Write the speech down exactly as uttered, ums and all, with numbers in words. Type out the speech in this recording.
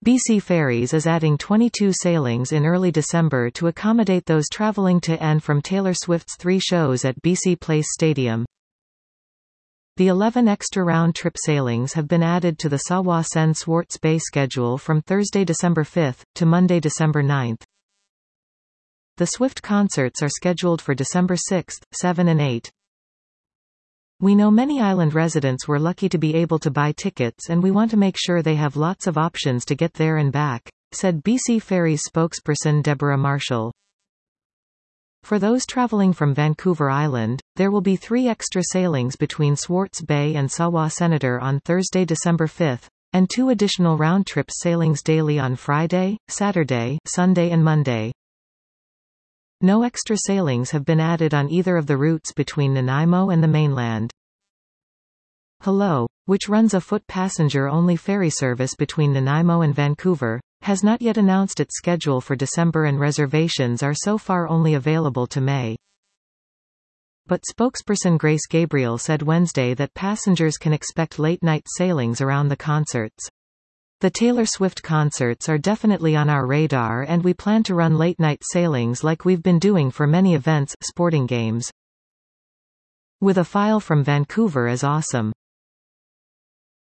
B C Ferries is adding twenty-two sailings in early December to accommodate those traveling to and from Taylor Swift's three shows at B C Place Stadium. The eleven extra round-trip sailings have been added to the Sawa Sen Swartz Bay schedule from Thursday, December fifth, to Monday, December ninth. The Swift concerts are scheduled for December sixth, seventh and eighth. We know many island residents were lucky to be able to buy tickets, and we want to make sure they have lots of options to get there and back, said B C Ferries spokesperson Deborah Marshall. For those traveling from Vancouver Island, there will be three extra sailings between Swartz Bay and Sawa Senator on Thursday, December fifth, and two additional round-trip sailings daily on Friday, Saturday, Sunday and Monday. No extra sailings have been added on either of the routes between Nanaimo and the mainland. Hello, which runs a foot passenger-only ferry service between Nanaimo and Vancouver, has not yet announced its schedule for December, and reservations are so far only available to May. But spokesperson Grace Gabriel said Wednesday that passengers can expect late-night sailings around the concerts. The Taylor Swift concerts are definitely on our radar, and we plan to run late-night sailings like we've been doing for many events, sporting games. With a file from Vancouver is awesome.